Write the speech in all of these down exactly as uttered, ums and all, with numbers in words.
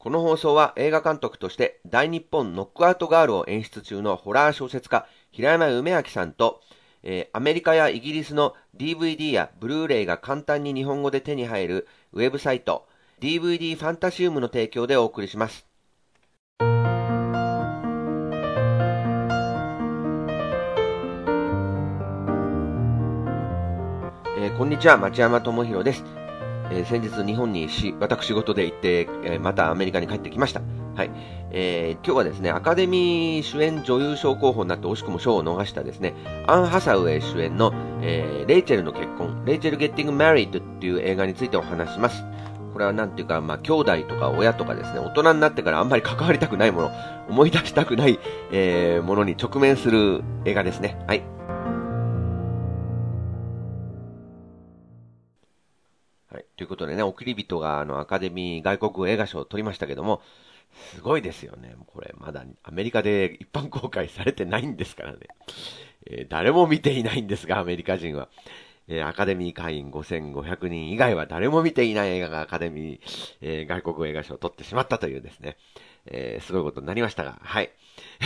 この放送は映画監督として大日本ノックアウトガールを演出中のホラー小説家平山梅明さんと、えーアメリカやイギリスの ディーブイディー やブルーレイが簡単に日本語で手に入るウェブサイト ディーブイディー ファンタシウムの提供でお送りします。えーこんにちは、町山智博です。えー先日日本にし私事で行って、えーまたアメリカに帰ってきました。はい、えー今日はですね、アカデミー主演女優賞候補になって惜しくも賞を逃したですね、アン・ハサウェイ主演の、えーレイチェルの結婚、レイチェル・ゲッティング・マリッドっていう映画についてお話します。これはなんていうか、まあ、兄弟とか親とかですね、大人になってからあんまり関わりたくないもの、思い出したくない、えーものに直面する映画ですね。はい。はい。ということでね、送り人があのアカデミー外国語映画賞を取りましたけども、すごいですよね。これ、まだアメリカで一般公開されてないんですからね。えー誰も見ていないんですが、アメリカ人は。えーアカデミー会員ごせんごひゃくにん以外は誰も見ていない映画がアカデミー、えー外国語映画賞を取ってしまったというですね、えーすごいことになりましたが、はい。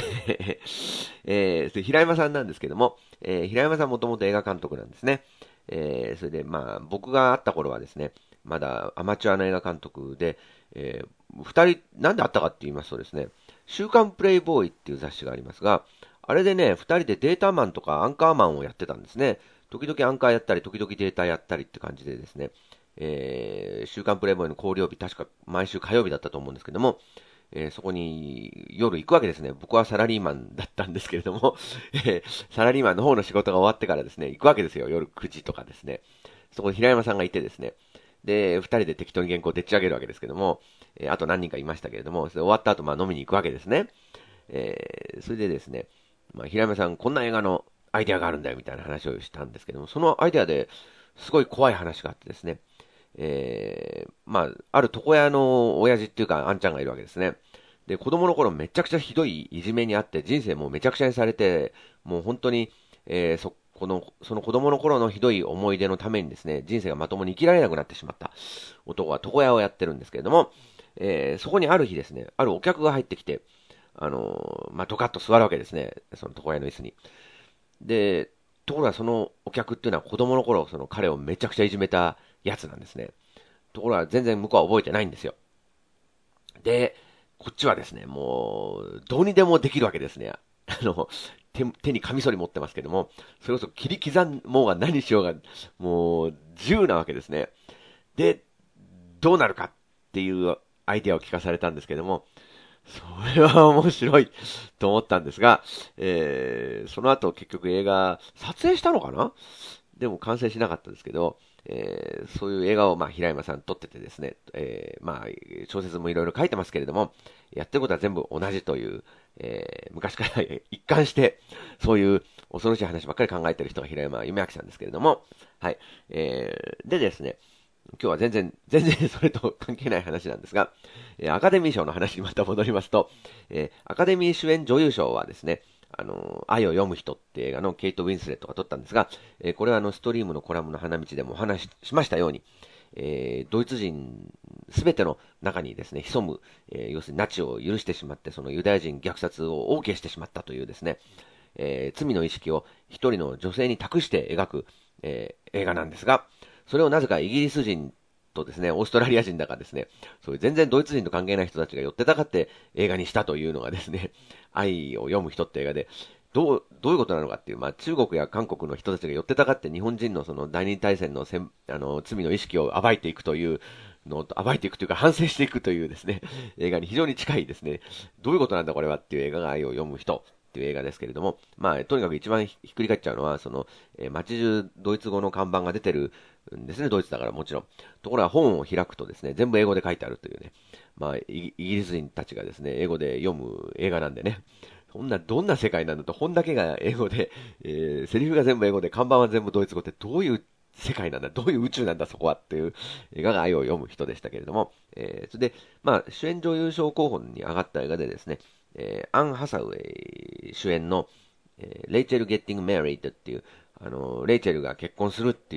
えーそれ平山さんなんですけども、えー平山さんもともと映画監督なんですね。えーそれで、まあ、僕が会った頃はですね、まだアマチュアの映画監督で、えー二人、なんで会ったかって言いますとですね、週刊プレイボーイっていう雑誌がありますが、あれでね、二人でデータマンとかアンカーマンをやってたんですね。時々アンカーやったり、時々データやったりって感じでですね、えー週刊プレイボーイの考慮日、確か毎週火曜日だったと思うんですけども、えーそこに夜行くわけですね。僕はサラリーマンだったんですけれども、えーサラリーマンの方の仕事が終わってからですね、行くわけですよ。夜くじとかですね。そこに平山さんがいてですね、で、二人で適当に原稿をでっち上げるわけですけども、えーあと何人かいましたけれども、それ終わった後、まあ飲みに行くわけですね。えーそれでですね、まあ、平山さん、こんな映画のアイデアがあるんだよみたいな話をしたんですけども、そのアイデアですごい怖い話があってですね、えー、まあ、ある床屋の親父っていうか、あんちゃんがいるわけですね。で、子供の頃めちゃくちゃひどいいじめにあって、人生もめちゃくちゃにされて、もう本当に、えーそ、この、その子供の頃のひどい思い出のためにですね、人生がまともに生きられなくなってしまった男は床屋をやってるんですけれども、えーそこにある日ですね、あるお客が入ってきて、あのーまあ、ドカッと座るわけですね、その床屋の椅子に。で、ところがそのお客っていうのは子供の頃、その彼をめちゃくちゃいじめたやつなんですね。ところが全然向こうは覚えてないんですよ。で、こっちはですね、もう、どうにでもできるわけですね。あの、手手にカミソリ持ってますけども、それこそ切り刻もうが何しようが、もう、自由なわけですね。で、どうなるかっていうアイデアを聞かされたんですけども、それは面白いと思ったんですが、えーその後結局映画、撮影したのかなでも完成しなかったですけど、えーそういう映画を、まあ、平山さん撮っててですね、えーまあ、小説もいろいろ書いてますけれども、やってることは全部同じという、えー昔から一貫して、そういう恐ろしい話ばっかり考えてる人が平山夢明さんですけれども、はい。えーでですね、今日は全然、全然それと関係ない話なんですが、えーアカデミー賞の話にまた戻りますと、えーアカデミー主演女優賞はですね、あのー愛を読む人って映画のケイト・ウィンスレットが取ったんですが、えーこれはあの、ストリームのコラムの花道でもお話ししましたように、えードイツ人すべての中にですね、潜む、えー要するにナチを許してしまって、そのユダヤ人虐殺を OK してしまったというですね、えー罪の意識を一人の女性に託して描く、えー映画なんですが、それをなぜかイギリス人とですね、オーストラリア人だかですね、そういう全然ドイツ人と関係ない人たちが寄ってたかって映画にしたというのがですね、愛を読む人って映画で、どう、どういうことなのかっていう、まあ中国や韓国の人たちが寄ってたかって日本人のその第二次大戦のせんあの罪の意識を暴いていくというのを暴いていくというか反省していくというですね、映画に非常に近いですね、どういうことなんだこれはっていう映画が愛を読む人っていう映画ですけれども、まあ、とにかく一番ひっくり返っちゃうのは、その、えー街中ドイツ語の看板が出てるんですね、ドイツだからもちろん。ところが本を開くとですね、全部英語で書いてあるというね、まあ、イイギリス人たちがですね、英語で読む映画なんでね、そんな、どんな世界なんだと、本だけが英語で、えーセリフが全部英語で、看板は全部ドイツ語ってどういう世界なんだ、どういう宇宙なんだ、そこはっていう映画が愛を読む人でしたけれども、えーそれで、まあ、主演女優賞候補に上がった映画でですね、えーアン・ハサウェイ主演の、えーレイチェル・ゲッティング・メリードっていう、あのレイチェルが結婚するっていう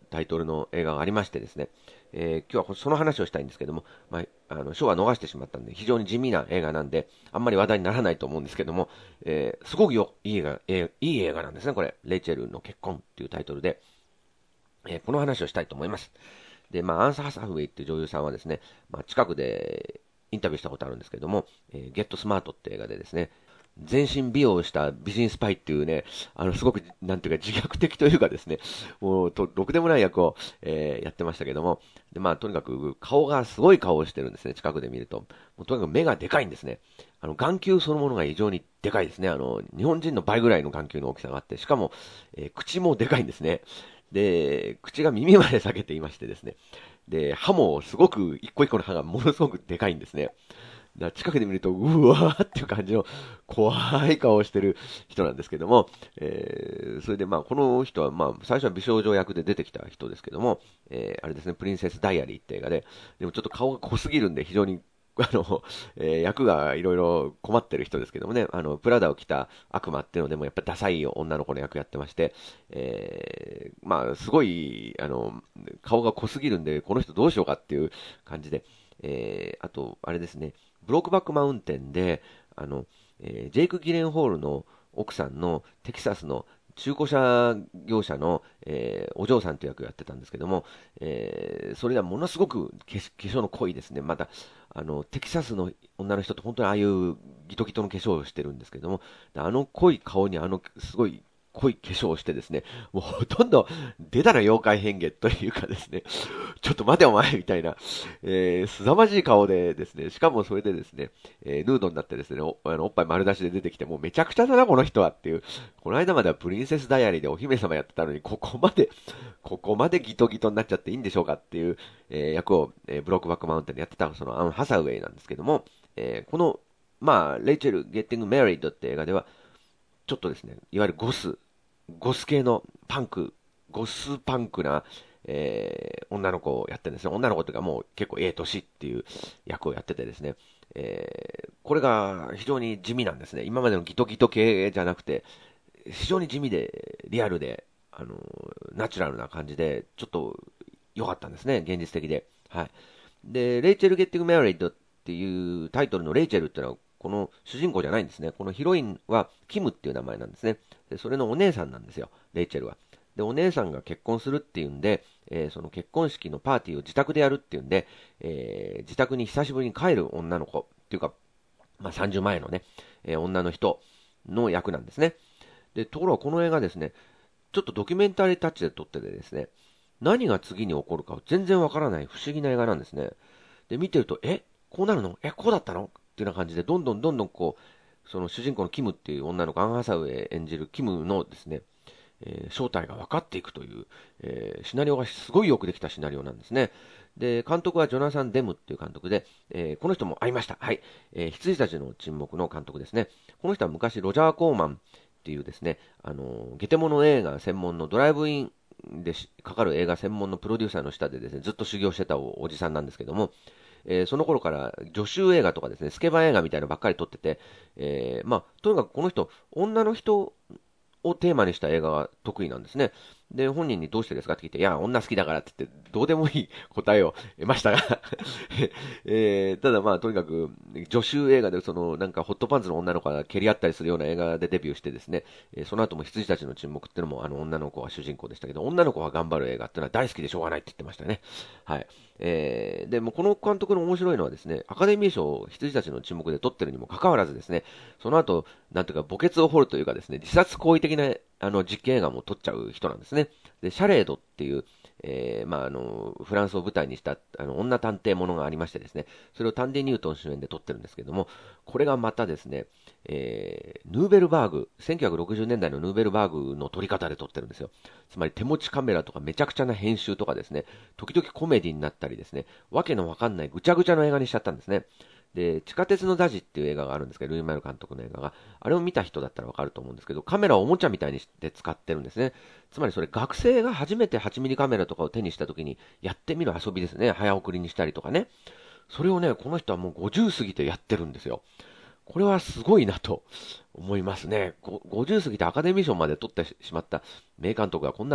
タイトルの映画がありましてですね、えー今日はその話をしたいんですけども、まあ、あの、賞は逃してしまったんで、非常に地味な映画なんで、あんまり話題にならないと思うんですけども、えーすごくよ、いい映画、えーいい映画なんですね、これ。レイチェルの結婚っていうタイトルで、えーこの話をしたいと思います。で、まあ、アンサー・ハサウェイっていう女優さんはですね、まあ、近くでインタビューしたことあるんですけども、えーゲットスマートって映画でですね、全身美容をした美人スパイっていうね、あの、すごく、なんていうか自虐的というかですね、もう、と、ろくでもない役を、えーやってましたけども、で、まあ、とにかく、顔がすごい顔をしてるんですね、近くで見ると。もうとにかく目がでかいんですね。あの、眼球そのものが異常にでかいですね。あの、日本人の倍ぐらいの眼球の大きさがあって、しかも、えー口もでかいんですね。で、口が耳まで裂けていましてですね。で、歯もすごく、一個一個の歯がものすごくでかいんですね。だから近くで見ると、うわーっていう感じの怖い顔をしてる人なんですけども、えー、それでまあ、この人はまあ、最初は美少女役で出てきた人ですけども、えー、あれですね、プリンセスダイアリーって映画で、でもちょっと顔が濃すぎるんで非常にあの、えー役がいろいろ困ってる人ですけどもね、あの、プラダを着た悪魔っていうのでもやっぱダサい女の子の役やってまして、えー、まあ、すごい、あの、顔が濃すぎるんで、この人どうしようかっていう感じで、えー、あと、あれですね、ブロークバックマウンテンで、あの、えージェイク・ギレンホールの奥さんのテキサスの中古車業者の、えーお嬢さんという役をやってたんですけども、えーそれがものすごく化粧化粧の濃いですね。また、あの、テキサスの女の人って本当にああいうギトギトの化粧をしてるんですけども、あの濃い顔にあのすごい濃い化粧をしてですね、もうほとんど出たら妖怪変化というかですね、ちょっと待てお前みたいな、えー、凄まじい顔でですね、しかもそれでですね、えーヌードになってですね、お、あのおっぱい丸出しで出てきて、もうめちゃくちゃだな、この人はっていう、この間まではプリンセスダイアリーでお姫様やってたのに、ここまで、ここまでギトギトになっちゃっていいんでしょうかっていう、えー役を、えーブロックバックマウンテンでやってた、そのアン・ハサウェイなんですけども、えーこの、まあ、レイチェル・ゲッティング・メリッドって映画では、ちょっとですね、いわゆるゴス、ゴス系のパンク、ゴスパンクな、えー女の子をやってるんですね。女の子というかもう結構ええ年っていう役をやっててですね、えーこれが非常に地味なんですね。今までのギトギト系じゃなくて、非常に地味で、リアルで、あの、ナチュラルな感じで、ちょっと良かったんですね、現実的で。はい。で、レイチェル・ゲッティング・メアリッドっていうタイトルのレイチェルっていうのは、この主人公じゃないんですね。このヒロインはキムっていう名前なんですね。で、それのお姉さんなんですよ、レイチェルは。で、お姉さんが結婚するっていうんで、えーその結婚式のパーティーを自宅でやるっていうんで、えー自宅に久しぶりに帰る女の子っていうか、まあ、さんじゅうまえのね、えー女の人の役なんですね。で、ところがこの映画ですね、ちょっとドキュメンタリータッチで撮っててですね、何が次に起こるか全然わからない不思議な映画なんですね。で、見てると、え、こうなるのえ、こうだったのっていうような感じで、どんどんどんどんこう、その主人公のキムっていう女の子、アン・ハサウェイ演じるキムのですね、えー正体が分かっていくという、えーシナリオがすごいよくできたシナリオなんですね。で、監督はジョナサン・デムっていう監督で、えーこの人も会いました。はい。えー羊たちの沈黙の監督ですね。この人は昔、ロジャー・コーマンっていうですね、あのーゲテモノ映画専門のドライブインでしかかる映画専門のプロデューサーの下でですね、ずっと修行してたおおじさんなんですけども、えーその頃から助手映画とかですね、スケバン映画みたいなのばっかり撮ってて、えーまあ、とにかくこの人、女の人をテーマにした映画が得意なんですね。で、本人にどうしてですかって聞いて、いや、女好きだからって言って、どうでもいい答えを得ましたがえーただまあ、とにかく、助手映画で、その、なんか、ホットパンツの女の子が蹴り合ったりするような映画でデビューしてですね、えーその後も羊たちの沈黙っていうのも、あの、女の子は主人公でしたけど、女の子が頑張る映画っていうのは大好きでしょうがないって言ってましたね。はい。えーで、もうこの監督の面白いのはですね、アカデミー賞を羊たちの沈黙で撮ってるにもかかわらずですね、その後、なんていうか、墓穴を掘るというかですね、自殺行為的な、あの、実験映画も撮っちゃう人なんですね。で、シャレードっていう、えーまあ、あの、フランスを舞台にした、あの、女探偵ものがありましてですね、それをタンディ・ニュートン主演で撮ってるんですけども、これがまたですね、えーヌーベルバーグ、せんきゅうひゃくろくじゅうねんだいのヌーベルバーグの撮り方で撮ってるんですよ。つまり手持ちカメラとかめちゃくちゃな編集とかですね、時々コメディになったりですね、わけのわかんないぐちゃぐちゃの映画にしちゃったんですね。で、地下鉄のダジっていう映画があるんですけど、ルイ・マイル監督の映画が、あれを見た人だったらわかると思うんですけど、カメラをおもちゃみたいにして使ってるんですね。つまりそれ学生が初めてはちミリカメラとかを手にした時にやってみる遊びですね。早送りにしたりとかね。それをね、この人はもうごじゅう過ぎてやってるんですよ。これはすごいなと思いますね。ごごじゅう過ぎてアカデミー賞まで取ってしまった名監督がこんな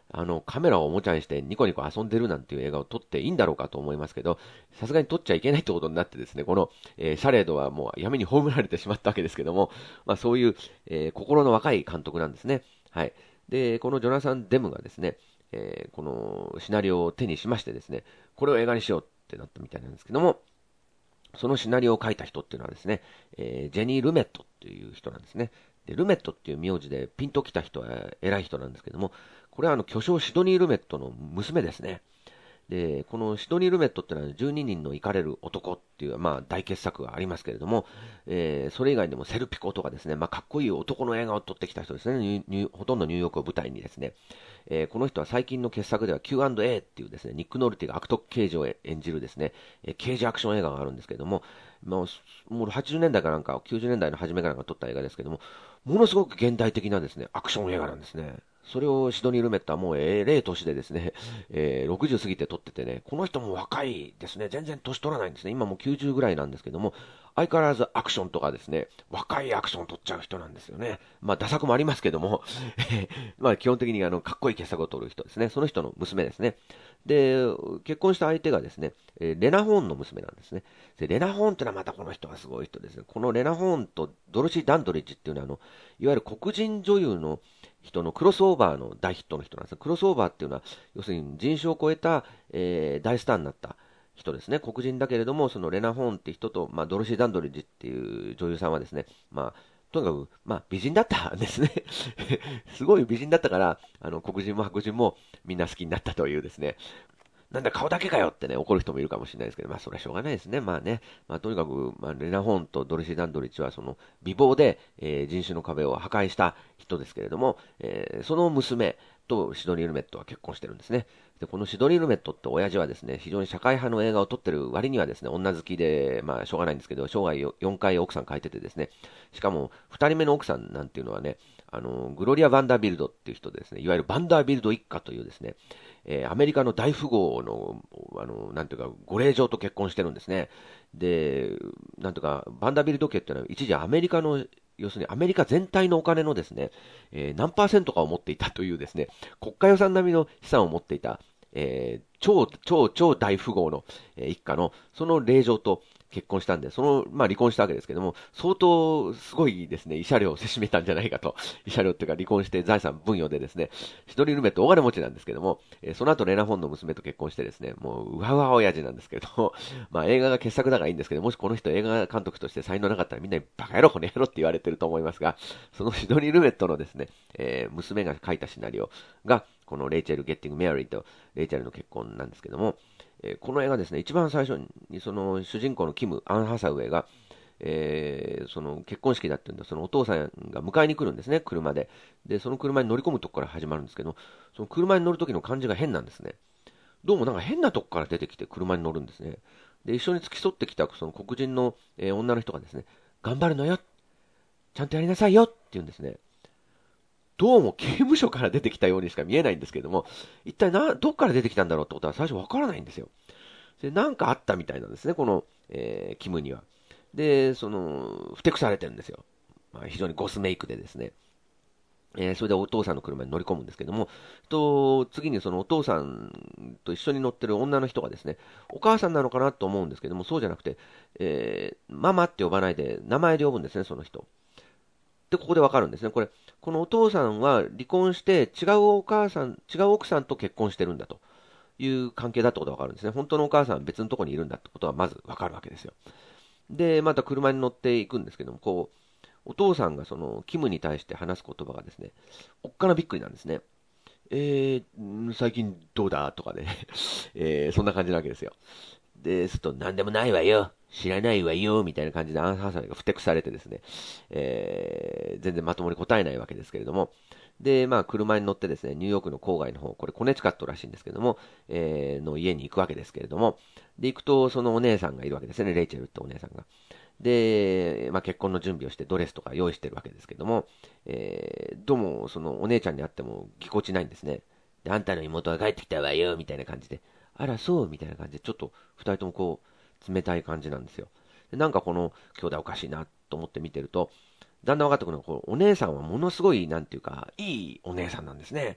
あの、カメラをおもちゃにしてニコニコ遊んでるなんていう映画を撮っていいんだろうかと思いますけど、さすがに撮っちゃいけないってことになってですね、この、えーシャレードはもう闇に葬られてしまったわけですけども、まあそういう、えー心の若い監督なんですね。はい。で、このジョナサン・デムがですね、えーこのシナリオを手にしましてですね、これを映画にしようってなったみたいなんですけども、そのシナリオを書いた人っていうのはですね、えージェニー・ルメットっていう人なんですね。で、ルメットっていう名字でピンときた人は偉い人なんですけども、これはあの巨匠シドニー・ルメットの娘ですね。で、このシドニー・ルメットっていうのはじゅうににんの怒れる男っていう、まあ、大傑作がありますけれども、えーそれ以外でもセルピコとかですね、まあ、かっこいい男の映画を撮ってきた人ですね、ニュニュほとんどニューヨークを舞台にですね、えーこの人は最近の傑作では キューアンドエー っていうですね、ニック・ノルティが悪徳刑事を演じるですね、えー刑事アクション映画があるんですけれども、もうもうはちじゅうねんだいかなんか、きゅうじゅうねんだいの初めかなんか撮った映画ですけども、ものすごく現代的なですね、アクション映画なんですね。それをシドニー・ルメットはもうえれえ年でですね、えーろくじゅう過ぎて撮っててね、この人も若いですね、全然年取らないんですね。今もうきゅうじゅうぐらいなんですけども、相変わらずアクションとかですね、若いアクションを撮っちゃう人なんですよね。まあ、打作もありますけども、まあ、基本的にあの、かっこいい傑作を撮る人ですね。その人の娘ですね。で、結婚した相手がですね、えーレナ・ホーンの娘なんですね。で、レナ・ホーンってのはまたこの人はすごい人ですね。このレナ・ホーンとドロシー・ダンドリッジっていうのは、あの、いわゆる黒人女優の人のクロスオーバーの大ヒットの人なんです。クロスオーバーっていうのは、要するに人種を超えた、えー大スターになった人ですね。黒人だけれども、そのレナ・ホーンって人と、まあ、ドロシー・ダンドリッジっていう女優さんはですね、まあ、とにかく、まあ、美人だったんですね。すごい美人だったから、あの、黒人も白人もみんな好きになったというですね、なんだ顔だけかよってね、怒る人もいるかもしれないですけど、まあそれはしょうがないですね。まあね、まあとにかく、まあ、レナ・ホーンとドルシー・ダンドリッチはその美貌で、えー人種の壁を破壊した人ですけれども、えーその娘とシドニー・ルメットは結婚してるんですね。で、このシドニー・ルメットって親父はですね、非常に社会派の映画を撮ってる割にはですね、女好きで、まあしょうがないんですけど、生涯よんかい奥さん変えててですね、しかもふたりめの奥さんなんていうのはね、あの、グロリア・バンダービルドっていう人でですね、いわゆるバンダービルド一家というですね、えーアメリカの大富豪の、あの、なんていうか、ご令嬢と結婚してるんですね。で、なんとか、バンダービルト家っていうのは一時アメリカの、要するにアメリカ全体のお金のですね、えー何パーセントかを持っていたというですね、国家予算並みの資産を持っていた、えー超、超、超大富豪の、えー一家の、その令嬢と結婚したんで、その、まあ離婚したわけですけども、相当すごいですね、慰謝料をせしめたんじゃないかと。慰謝料っていうか離婚して財産分与でですね、シドニー・ルメって大金持ちなんですけども、えーその後レナ・ホンの娘と結婚してですね、もう、うわうわ親父なんですけども、まあ映画が傑作だからいいんですけど、もしこの人映画監督として才能なかったらみんなにバカ野郎、この野郎って言われてると思いますが、そのシドニー・ルメットのですね、えー娘が書いたシナリオが、このレイチェル・ゲッティング・メアリーとレイチェルの結婚なんですけども、えーこの映画ですね、一番最初にその主人公のキム・アン・ハサウェイが、えーその結婚式だっていうんで、そのお父さんが迎えに来るんですね、車で。で、その車に乗り込むとこから始まるんですけど、その車に乗るときの感じが変なんですね。どうもなんか変なとこから出てきて車に乗るんですね。で、一緒に付き添ってきたその黒人の、えー女の人がですね、頑張るのよ、ちゃんとやりなさいよって言うんですね。どうも刑務所から出てきたようにしか見えないんですけれども、一体な、どっから出てきたんだろうってことは最初わからないんですよ。で、なんかあったみたいなんですね、この、えーキムには。で、その、ふてくされてるんですよ。まあ、非常にゴスメイクでですね。えーそれでお父さんの車に乗り込むんですけども、と、次にそのお父さんと一緒に乗ってる女の人がですね、お母さんなのかなと思うんですけども、そうじゃなくて、えーママって呼ばないで、名前で呼ぶんですね、その人。で、ここでわかるんですね。これ、このお父さんは離婚して違うお母さん、違う奥さんと結婚してるんだという関係だってことがわかるんですね。本当のお母さんは別のところにいるんだってことはまずわかるわけですよ。で、また車に乗っていくんですけども、こう、お父さんがその、キムに対して話す言葉がですね、おっかなびっくりなんですね。えー、最近どうだとかね、えー、そんな感じなわけですよ。で、すると、なんでもないわよ。知らないわよ。みたいな感じでアン・ハサウェイがふてくされてですね、えー、全然まともに答えないわけですけれども、で、まあ、車に乗ってですね、ニューヨークの郊外の方、これコネチカットらしいんですけども、えー、の家に行くわけですけれども、で、行くと、そのお姉さんがいるわけですね、レイチェルってお姉さんが。で、まあ、結婚の準備をしてドレスとか用意してるわけですけども、えー、どうも、そのお姉ちゃんに会ってもぎこちないんですね。で、あんたの妹が帰ってきたわよ、みたいな感じで。あら、そう、みたいな感じで、ちょっと二人ともこう、冷たい感じなんですよ。でなんかこの兄弟おかしいなと思って見てると、だんだん分かってくるのは、こうお姉さんはものすごい、なんていうか、いいお姉さんなんですね。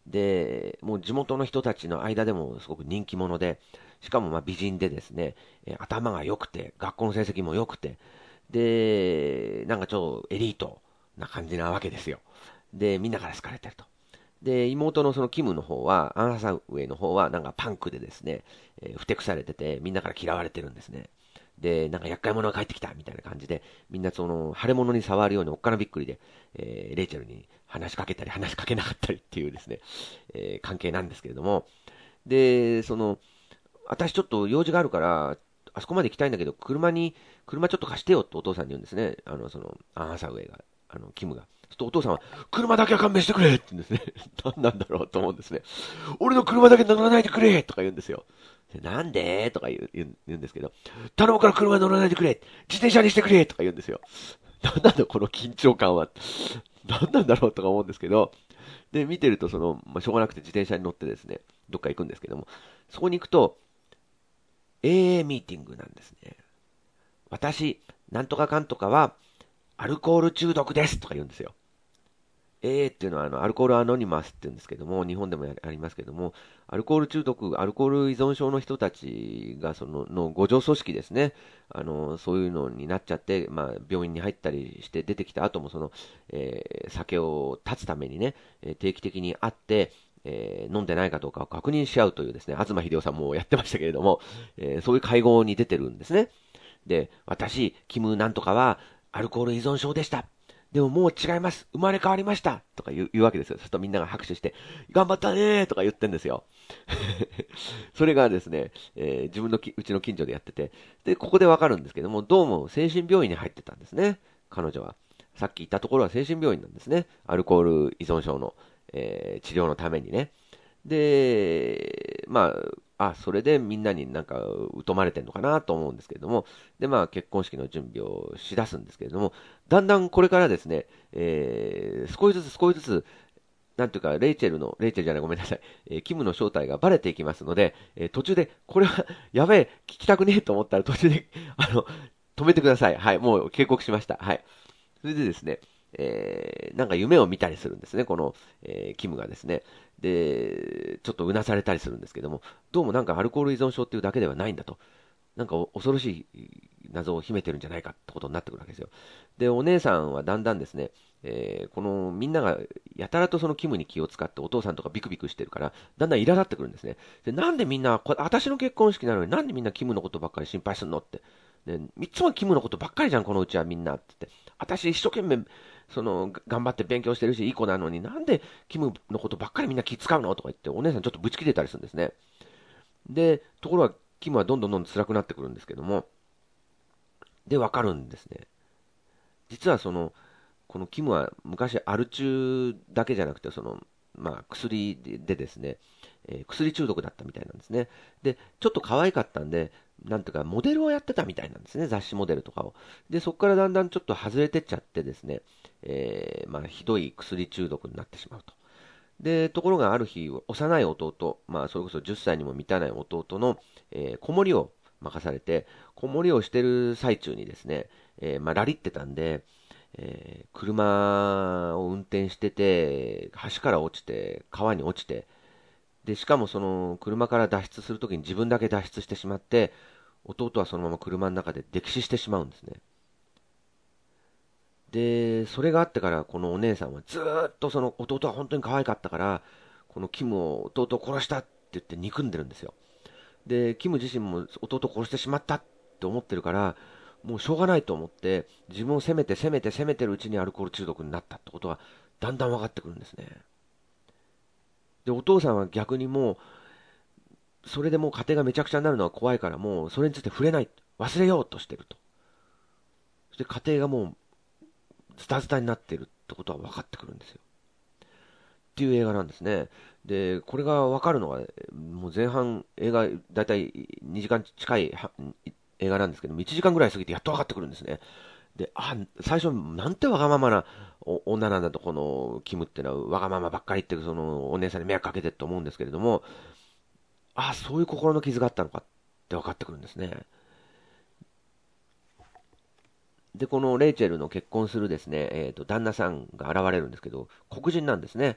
で、もう地元の人たちの間でもすごく人気者で、しかもまあ美人でですね、えー頭が良くて、学校の成績も良くて、で、なんかちょっとエリートな感じなわけですよ。で、みんなから好かれてると。で、妹のそのキムの方は、アン・ハサウェイの方は、なんかパンクでですね、えーふてくされてて、みんなから嫌われてるんですね。で、なんか厄介者が帰ってきたみたいな感じで、みんなその、腫れ物に触るようにおっかなびっくりで、えーレイチェルに話しかけたり、話しかけなかったりっていうですね、えー関係なんですけれども、で、その、私ちょっと用事があるから、あそこまで行きたいんだけど、車に、車ちょっと貸してよってお父さんに言うんですね。あの、その、アン・ハサウェイが、あの、キムが。そうするとお父さんは、車だけは勘弁してくれって言うんですね。何なんだろうと思うんですね。俺の車だけ乗らないでくれとか言うんですよ。でなんでとか言う言う言うんですけど、頼むから車乗らないでくれ自転車にしてくれとか言うんですよ。なんなんだこの緊張感は。何なんだろうとか思うんですけど、で、見てると、その、まあ、しょうがなくて自転車に乗ってですね、どっか行くんですけども、そこに行くと、エーエー ミーティングなんですね。私、なんとかかんとかは、アルコール中毒ですとか言うんですよ。エー っていうのはあのアルコールアノニマスって言うんですけども、日本でもありますけども、アルコール中毒、アルコール依存症の人たちがそのの互助組織ですね、あのそういうのになっちゃって、まあ、病院に入ったりして出てきた後もその、えー酒を断つためにね、えー定期的に会って、えー飲んでないかどうかを確認し合うというですね、東秀夫さんもやってましたけれども、えーそういう会合に出てるんですね。で、私、キムなんとかはアルコール依存症でした。でももう違います。生まれ変わりました。とか言う言うわけですよ。そうするとみんなが拍手して、頑張ったねーとか言ってんですよ。それがですね、えー自分のきうちの近所でやってて、で、ここでわかるんですけども、どうも精神病院に入ってたんですね。彼女は。さっき言ったところは精神病院なんですね。アルコール依存症の、えー治療のためにね。で、まあ、あ、それでみんなになんか疎まれてるのかなと思うんですけれども、で、まあ、結婚式の準備をしだすんですけれども、だんだんこれからですね、えー少しずつ少しずつ、なんていうか、レイチェルの、レイチェルじゃない、ごめんなさい、えーキムの正体がバレていきますので、えー途中で、これは、やべえ、聞きたくねえと思ったら途中で、あの、止めてください。はい、もう警告しました。はい。それでですね、えーなんか夢を見たりするんですね、この、えーキムがですね。で、ちょっとうなされたりするんですけども、どうもなんかアルコール依存症っていうだけではないんだと。なんか恐ろしい謎を秘めてるんじゃないかってことになってくるわけですよ。で、お姉さんはだんだんですね、えーこのみんながやたらとそのキムに気を使ってお父さんとかビクビクしてるから、だんだん苛立ってくるんですね。で、なんでみんな、こ私の結婚式なのになんでみんなキムのことばっかり心配するのって。で、いつもキムのことばっかりじゃん、このうちはみんなって言って。私一生懸命、その、が頑張って勉強してるし、いい子なのになんでキムのことばっかりみんな気使うのとか言って、お姉さんちょっとブチ切れたりするんですね。で、ところが、キムはどんどんどんどん辛くなってくるんですけども、で、わかるんですね。実はその、このキムは昔アル中だけじゃなくて、その、まあ、薬でですね、えー薬中毒だったみたいなんですね。で、ちょっと可愛かったんで、なんていうか、モデルをやってたみたいなんですね、雑誌モデルとかを。で、そこからだんだんちょっと外れてっちゃってですね、えーまあ、ひどい薬中毒になってしまうと。で、ところがある日、幼い弟、まあ、それこそじゅっさいにも満たない弟の、えー子守を任されて、子守をしてる最中にですね、えーまあ、ラリってたんで、えー車を運転してて、橋から落ちて、川に落ちて、で、しかもその車から脱出するときに自分だけ脱出してしまって、弟はそのまま車の中で溺死してしまうんですね。で、それがあってから、このお姉さんはずーっとその弟は本当に可愛かったから、このキムを弟を殺したって言って憎んでるんですよ。で、キム自身も弟を殺してしまったって思ってるから、もうしょうがないと思って、自分を責めて責めて責めてるうちにアルコール中毒になったってことがだんだん分かってくるんですね。で、お父さんは逆にもう、それでもう家庭がめちゃくちゃになるのは怖いから、もうそれについて触れない、忘れようとしてると。そして家庭がもうズタズタになっているってことは分かってくるんですよ。っていう映画なんですね。で、これが分かるのは、もう前半、映画、だいたいにじかん近いは映画なんですけども、いちじかんぐらい過ぎてやっと分かってくるんですね。で、あ、最初、なんてわがままなお女なんだと、このキムってのは、わがままばっかり言ってる、そのお姉さんに迷惑かけてると思うんですけれども、あ、そういう心の傷があったのかって分かってくるんですね。で、このレイチェルの結婚するですね、えーと、旦那さんが現れるんですけど、黒人なんですね。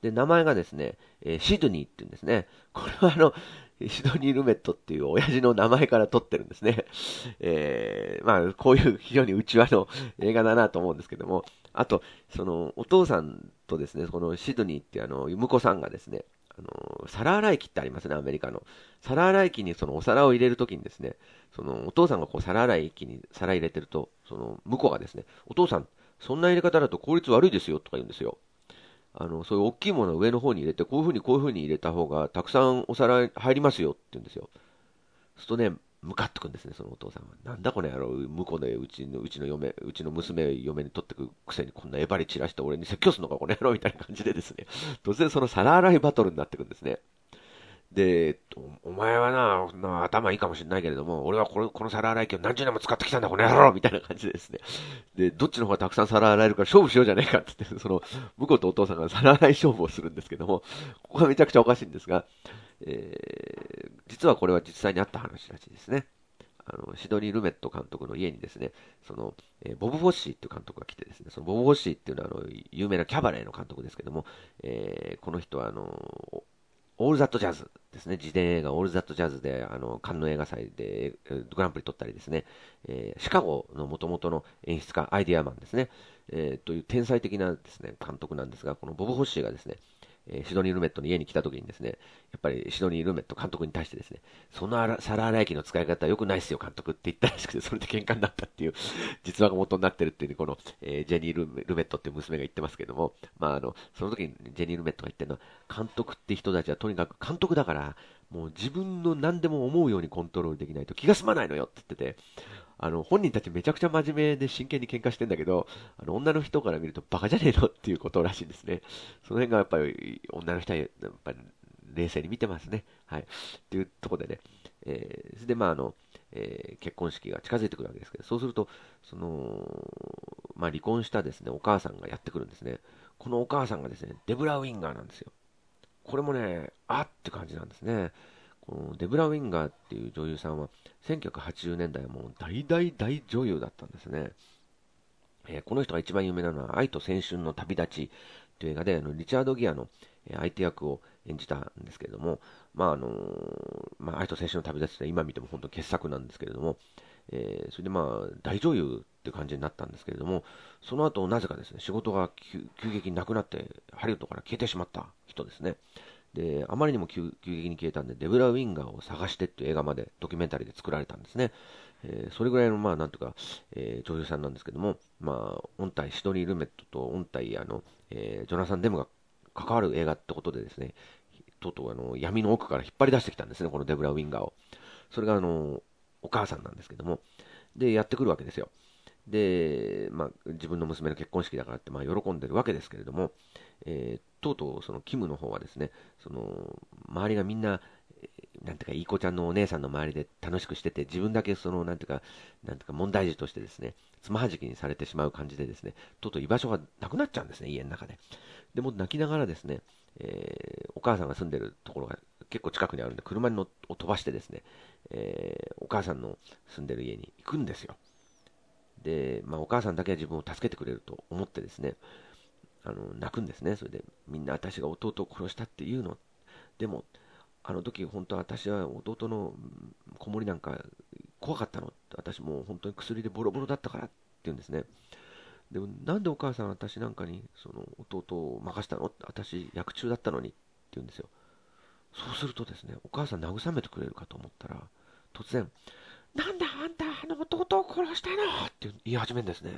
で、名前がですね、えーシドニーって言うんですね。これはあの、シドニー・ルメットっていう親父の名前から取ってるんですね。えー、まあ、こういう非常に内輪の映画だなと思うんですけども、あと、その、お父さんとですね、このシドニーっていうあの、婿さんがですね、あの、皿洗い機ってありますね、アメリカの。皿洗い機にそのお皿を入れるときにですね、その、お父さんがこう皿洗い機に皿入れてると、その、婿がですね、お父さん、そんな入れ方だと効率悪いですよとか言うんですよ。あの、そういう大きいものを上の方に入れて、こういうふうにこういうふうに入れた方が、たくさんお皿入りますよって言うんですよ。そうするとね、ムカっとくんですね、そのお父さんは。なんだこの野郎、向こうでうちの、うちの嫁、うちの娘、嫁に取ってくくせにこんなえばり散らして俺に説教するのか、この野郎みたいな感じでですね、突然その皿洗いバトルになってくるんですね。で、おお前はな、な頭いいかもしれないけれども、俺はこのこの皿洗い機を何十年も使ってきたんだ、この野郎みたいな感じでですね。で、どっちの方がたくさん皿洗えるか勝負しようじゃねえかって言って、その、向こうとお父さんが皿洗い勝負をするんですけども、ここがめちゃくちゃおかしいんですが、えー、実はこれは実際にあった話らしいですね。あの、シドニー・ルメット監督の家にですね、その、えーボブ・フォッシーっていう監督が来てですね、そのボブ・フォッシーっていうのはあの、有名なキャバレーの監督ですけども、えーこの人はあの、オールザットジャズですね。自伝映画オールザットジャズで、あの、カンヌ映画祭でグランプリ取ったりですね。えーシカゴの元々の演出家、アイディアマンですね。えーという天才的なですね、監督なんですが、このボブ・ホッシーがですね、えーシドニー・ルメットの家に来た時にですね、やっぱりシドニー・ルメット監督に対してですね、その皿洗い機の使い方は良くないですよ、監督って言ったらしくて、それで喧嘩になったっていう実話が元になってるっていう、この、えージェニール・ルメットっていう娘が言ってますけども、まあ、あの、その時にジェニー・ルメットが言ってるのは、監督って人たちはとにかく監督だから、もう自分の何でも思うようにコントロールできないと気が済まないのよって言ってて、あの、本人たちめちゃくちゃ真面目で真剣に喧嘩してんだけど、あの、女の人から見るとバカじゃねえのっていうことらしいんですね。その辺がやっぱり、女の人はやっぱり冷静に見てますね。はい。っていうところでね、えー、それでまああの、えー結婚式が近づいてくるわけですけど、そうすると、その、まあ離婚したですね、お母さんがやってくるんですね。このお母さんがですね、デブラ・ウィンガーなんですよ。これもね、あって感じなんですね。このデブラ・ウィンガーっていう女優さんは、せんきゅうひゃくはちじゅうねんだいはもう大大大女優だったんですね。えーこの人が一番有名なのは、愛と青春の旅立ちという映画で、あのリチャード・ギアのえー相手役を演じたんですけれども、まああのーまあ、愛と青春の旅立ちって今見ても本当に傑作なんですけれども、えーそれでまあ大女優っていう感じになったんですけれども、その後なぜかですね、仕事が急急激になくなって、ハリウッドから消えてしまった人ですね。で、あまりにも急急激に消えたんで、デブラ・ウィンガーを探してっていう映画までドキュメンタリーで作られたんですね。えーそれぐらいの、まあ、なんとか、えー女優さんなんですけども、まあ、オン対シドニー・ルメットとオン対あの、えージョナサン・デムが関わる映画ってことでですね、とうとうあの闇の奥から引っ張り出してきたんですね、このデブラ・ウィンガーを。それがあのお母さんなんですけども、で、やってくるわけですよ。で、まあ、自分の娘の結婚式だからって、まあ、喜んでるわけですけれども、えーとうとうそのキムの方はですね、その周りがみんな、えーなんていうか、いい子ちゃんのお姉さんの周りで楽しくしてて、自分だけその、なんていうか、なんていうか問題児としてですね、つまはじきにされてしまう感じでですね、とうとう居場所がなくなっちゃうんですね、家の中で。でも泣きながらですね、えーお母さんが住んでるところが結構近くにあるんで、車にのを飛ばしてですね、えーお母さんの住んでる家に行くんですよ。で、まあ、お母さんだけは自分を助けてくれると思ってですね、あの泣くんですね。それで、みんな私が弟を殺したって言うの。でも、あの時本当は私は弟の子守なんか怖かったの。私もう本当に薬でボロボロだったからって言うんですね。でも、なんでお母さん私なんかにその弟を任せたの？私役中だったのにって言うんですよ。そうするとですね、お母さん慰めてくれるかと思ったら、突然、なんだあんたあの弟を殺したのって言い始めるんですね。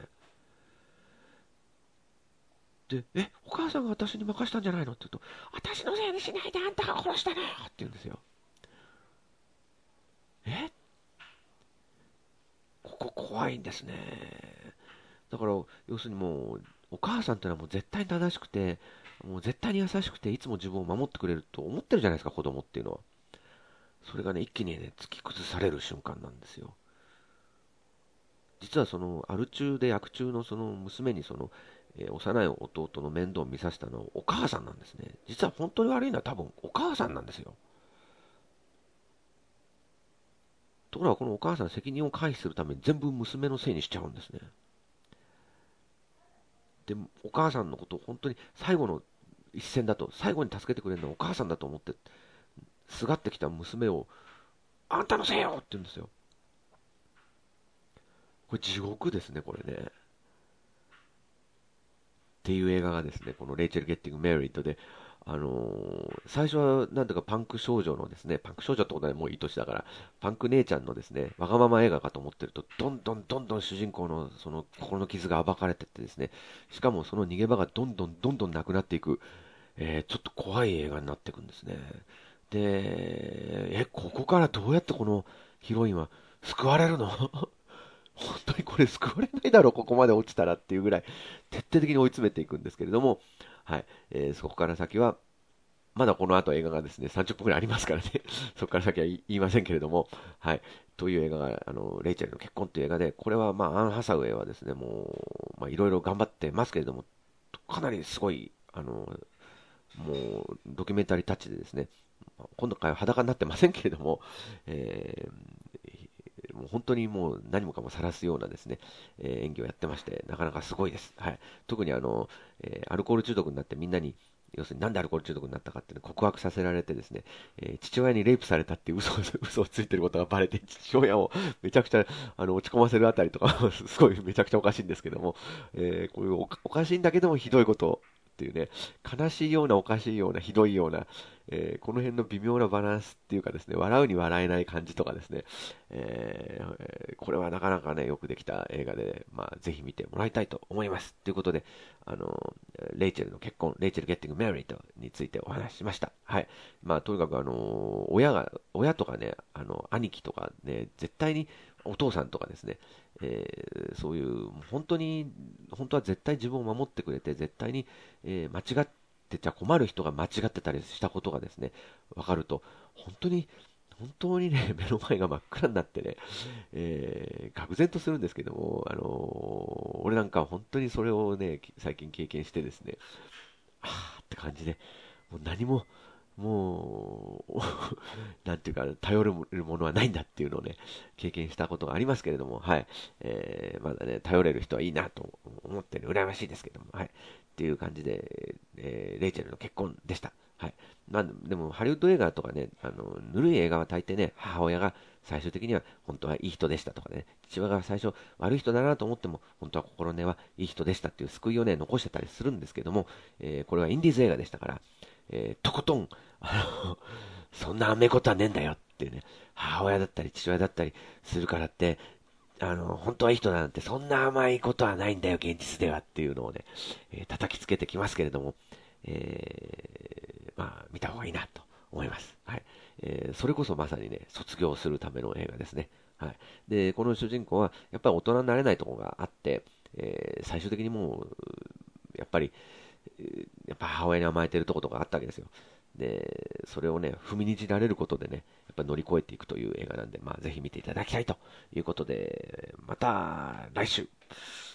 で、え、お母さんが私に任したんじゃないのって言うと、私のせいにしないであんたが殺したのって言うんですよ。え、ここ怖いんですね。だから、要するにもう、お母さんってのはもう絶対に正しくて、もう絶対に優しくて、いつも自分を守ってくれると思ってるじゃないですか、子供っていうのは。それがね、一気にね、突き崩される瞬間なんですよ。実はその、アル中で役中のその娘にその、えー幼い弟の面倒を見させたのはお母さんなんですね。実は本当に悪いのは多分お母さんなんですよ。ところがこのお母さん責任を回避するために全部娘のせいにしちゃうんですね。で、お母さんのことを本当に最後の一線だと、最後に助けてくれるのはお母さんだと思って、すがってきた娘を、あんたのせいよって言うんですよ。これ地獄ですね、これね。っていう映画がですね、このレイチェル・ゲッティング・メリットで、あのー最初はなんとかパンク少女のですね、パンク少女ってことはもういい年だから、パンク姉ちゃんのですね、わがまま映画かと思ってると、どんどんどんどん主人公のその心の傷が暴かれてってですね、しかもその逃げ場がどんどんどんどんなくなっていく、えーちょっと怖い映画になっていくんですね。で、え、ここからどうやってこのヒロインは救われるの本当にこれ救われないだろう、ここまで落ちたらっていうぐらい、徹底的に追い詰めていくんですけれども、はい、えーそこから先は、まだこの後映画がですね、さんじゅっぷんくらいありますからね、そこから先は言いませんけれども、はい、という映画が、あの、レイチェルの結婚という映画で、これはまあ、アン・ハサウェイはですね、もう、まあ、いろいろ頑張ってますけれども、かなりすごい、あの、もう、ドキュメンタリータッチでですね、今度回は裸になってませんけれども、えーもう本当にもう何もかも晒すようなですね、えー演技をやってまして、なかなかすごいです。はい。特にあの、えーアルコール中毒になってみんなに、要するになんでアルコール中毒になったかっていうのを告白させられてですね、えー父親にレイプされたっていう嘘を嘘をついてることがバレて、父親をめちゃくちゃあの落ち込ませるあたりとか、すごいめちゃくちゃおかしいんですけども、えーこういうおかおかしいんだけどもひどいことっていうね、悲しいようなおかしいようなひどいような、えーこの辺の微妙なバランスっていうかですね、笑うに笑えない感じとかですね、えーこれはなかなかね、よくできた映画で、まあ、ぜひ見てもらいたいと思います。ということで、あの、レイチェルの結婚、レイチェル・ゲッティング・メリートについてお話ししました。はい。まあ、とにかくあの、親が、親とかね、あの、兄貴とかね、絶対にお父さんとかですね、えーそういう、本当に、本当は絶対自分を守ってくれて、絶対に、えー間違ってちゃ困る人が間違ってたりしたことがですね、わかると、本当に、本当にね、目の前が真っ暗になってね、えー、愕然とするんですけども、あのー俺なんか本当にそれをね、最近経験してですね、はぁって感じで、もう何も、もう、なんていうか、頼るものはないんだっていうのをね、経験したことがありますけれども、はい。えー、まだね、頼れる人はいいなと思ってる、羨ましいですけども、はい。っていう感じで、えーレイチェルの結婚でした。はい。まあ、でも、ハリウッド映画とかね、あの、ぬるい映画は大抵ね、母親が最終的には本当はいい人でしたとかね、父親が最初悪い人だなと思っても、本当は心根はいい人でしたっていう救いをね、残してたりするんですけども、えーこれはインディーズ映画でしたから、えーとことん、あの、そんな甘いことはねえんだよっていうね、母親だったり父親だったりするからって、あの、本当はいい人だなんて、そんな甘いことはないんだよ、現実ではっていうのをね、えー叩きつけてきますけれども、えーまあ、見た方がいいなと思います。はい。えーそれこそまさにね、卒業するための映画ですね。はい。で、この主人公は、やっぱり大人になれないところがあって、えー最終的にもう、やっぱり、えーやっぱ母親に甘えてるところとかあったわけですよ。で、それをね、踏みにじられることでね、やっぱ乗り越えていくという映画なんで、まあ、ぜひ見ていただきたいということで、また来週。